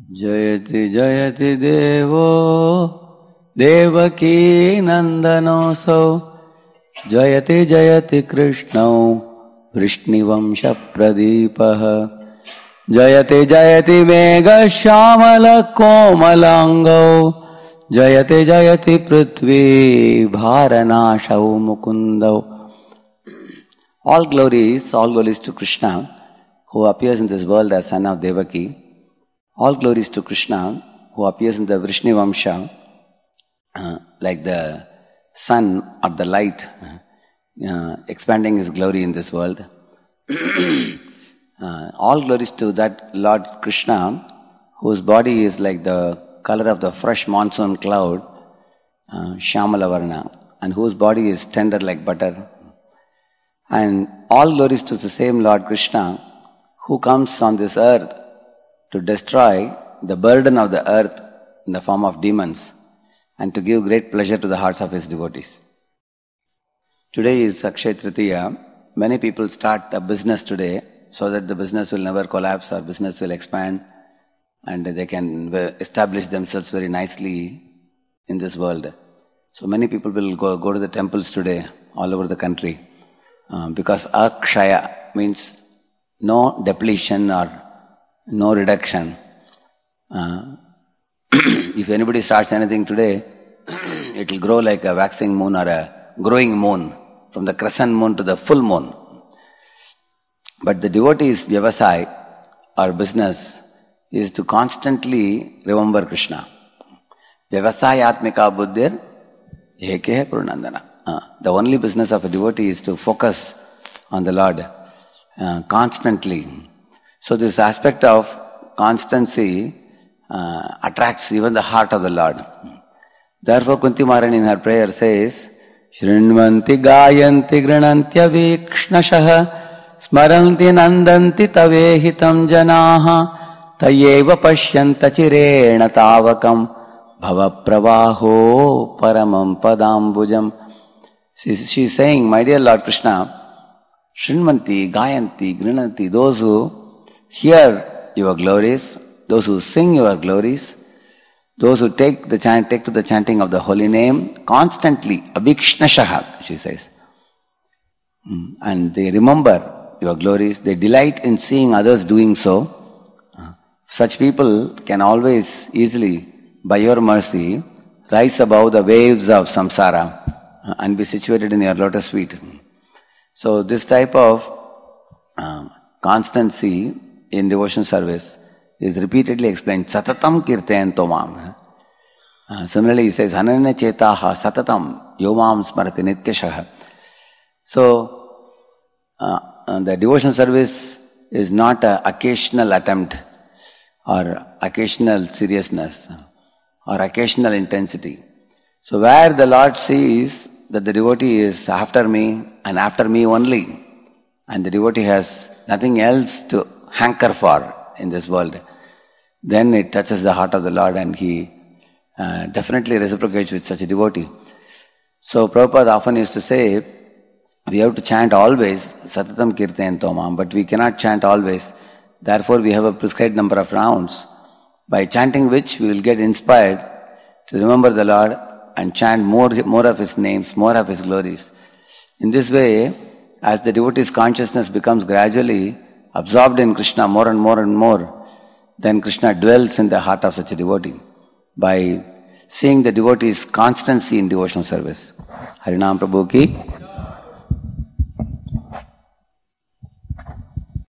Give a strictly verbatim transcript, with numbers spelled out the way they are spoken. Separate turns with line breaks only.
Jayati Jayati Devo Devaki Nandanosau Jayati Jayati Krishnau Vishnivamsha Pradipaha Jayati Jayati Mega Shamala Komalangau Jayati Jayati Prithvi Bharanashau Mukundau. All glories, all glories to Krishna, who appears in this world as son of Devaki. All glories to Krishna, who appears in the Vishnivamsha, uh, like the sun or the light, uh, expanding his glory in this world. uh, all glories to that Lord Krishna, whose body is like the color of the fresh monsoon cloud, uh, Shamalavarna, and whose body is tender like butter. And all glories to the same Lord Krishna, who comes on this earth to destroy the burden of the earth in the form of demons and to give great pleasure to the hearts of his devotees. Today is Akshaya Tritiya. Many people start a business today so that the business will never collapse or business will expand and they can establish themselves very nicely in this world. So many people will go, go to the temples today all over the country uh, because Akshaya means no depletion or no reduction. Uh, if anybody starts anything today, it will grow like a waxing moon or a growing moon, from the crescent moon to the full moon. But the devotee's vyavasai, or business, is to constantly remember Krishna. Vyavasayatmika buddhir ekeha kurunandana. Uh, the only business of a devotee is to focus on the Lord uh, constantly. So this aspect of constancy uh, attracts even the heart of the Lord. Therefore Kunti Maharani in her prayer says, Shrinvanti gayanti granantya vikshnashaha smaranti nandanti tavehitam janaha tayeva pashyanta chirena tavakam bhava pravaho paramam padambujam. She is saying, my dear Lord Krishna, Shrinvanti, gayanti, grananti, those who hear your glories, those who sing your glories, those who take the chant, take to the chanting of the holy name constantly, abhikshnashaha, she says. And they remember your glories, they delight in seeing others doing so. Such people can always easily, by your mercy, rise above the waves of samsara and be situated in your lotus feet. So this type of uh, constancy in devotion service is repeatedly explained. Satatam kirtayanto mam. Uh, similarly, he says, Hananya chetaha satatam yomam smarati nityashaha. So, uh, uh, the devotion service is not an occasional attempt or occasional seriousness or occasional intensity. So, where the Lord sees that the devotee is after me and after me only, and the devotee has nothing else to hanker for in this world, then it touches the heart of the Lord and he uh, definitely reciprocates with such a devotee. So Prabhupada often used to say, we have to chant always, Satatam Kirtayanto Mam, but we cannot chant always. Therefore we have a prescribed number of rounds, by chanting which we will get inspired to remember the Lord and chant more, more of His names, more of His glories. In this way, as the devotee's consciousness becomes gradually absorbed in Krishna more and more and more, then Krishna dwells in the heart of such a devotee by seeing the devotee's constancy in devotional service. Harinam Prabhu ki